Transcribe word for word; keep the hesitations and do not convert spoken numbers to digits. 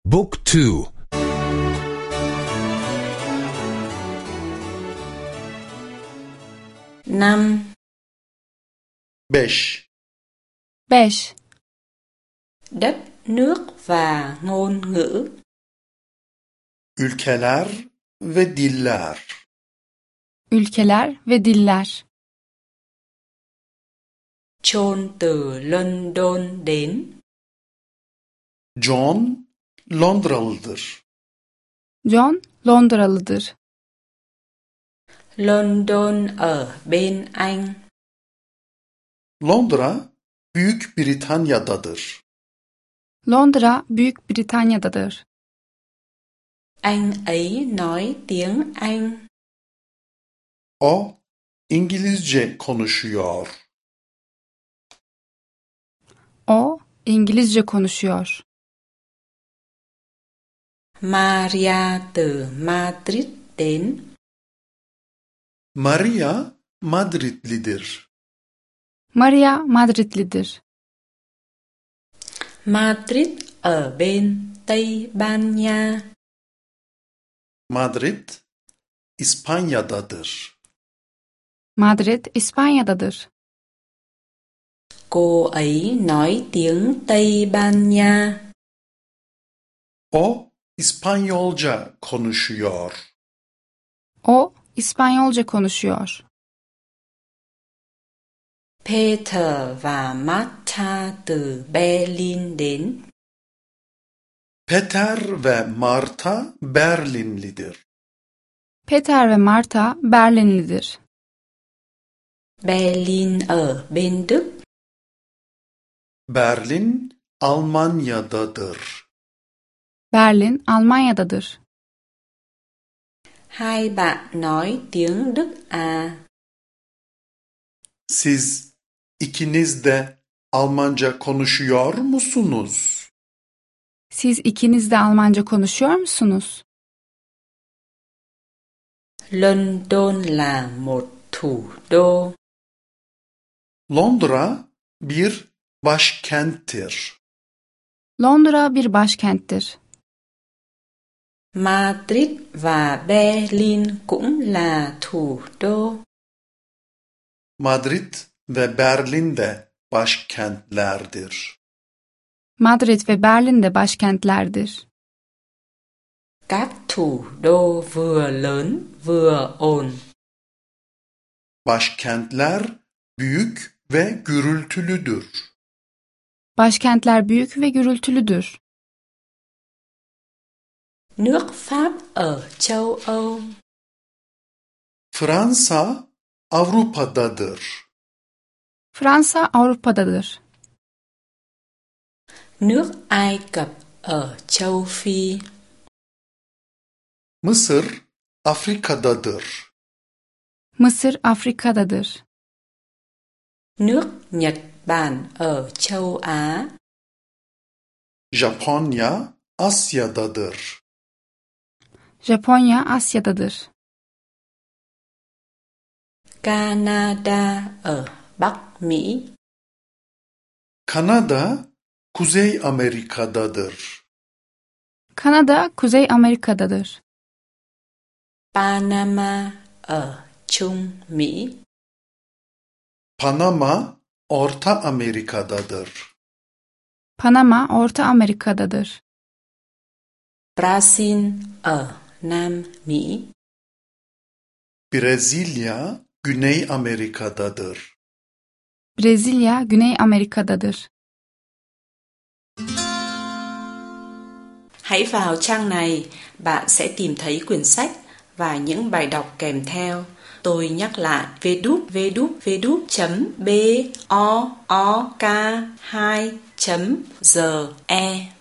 Book two. năm, Beş. beş. đất nước và ngôn ngữ. Ülkeler ve diller. Ülkeler ve diller. Chôn từ London đến. John Londralıdır. John Londralıdır. London ở bên Anh. Londra Büyük Britanya'dadır. Londra Büyük Britanya'dadır. Anh ấy nói tiếng Anh. O İngilizce konuşuyor. O İngilizce konuşuyor. Maria từ Madrid đến. Maria Madridlidir. Maria Madridlidir. Madrid ở bên Tây Ban Nha. Madrid İspanya'dadır. Madrid İspanya'dadır. Cô ấy nói tiếng Tây Ban Nha. O İspanyolca konuşuyor. O İspanyolca konuşuyor. Peter và Martha từ Berlin đến. Peter ve Marta Berlinlidir. Peter ve Marta Berlinlidir. Berlin ở bên Đức. Berlin Almanya'dadır. Berlin Almanya'dadır. Hai bạn nói tiếng Đức à? Siz ikiniz de Almanca konuşuyor musunuz? Siz ikiniz de Almanca konuşuyor musunuz? London là một thủ đô. Londra bir başkenttir. Londra bir başkenttir. Madrid và Berlin cũng là thủ đô. Madrid ve Berlin de başkentlerdir. Madrid ve Berlin de başkentlerdir. Các thủ đô vừa lớn vừa ồn. Başkentler büyük ve gürültülüdür. Başkentler büyük ve gürültülüdür. Nước Pháp ở châu Âu. Fransa Avrupa'dadır. Fransa Avrupa'dadır. Nước Ai Cập ở châu Phi. Mısır Afrika'dadır. Mısır Afrika'dadır. Nước Nhật Bản ở châu Á. Japonya Asya'dadır. Japonya Asya'dadır. Canada ở Bắc Mỹ. Kanada Kuzey Amerika'dadır. Kanada Kuzey Amerika'dadır. Panama ở Trung Mỹ. Panama Orta Amerika'dadır. Panama Orta Amerika'dadır. Brazil ở Nam Mỹ. Brezilya Güney Amerika'dadır. Brezilya Güney Amerika'dadır. Hãy vào trang này, bạn sẽ tìm thấy quyển sách và những bài đọc kèm theo. Tôi nhắc lại w w w chấm book hai chấm g e.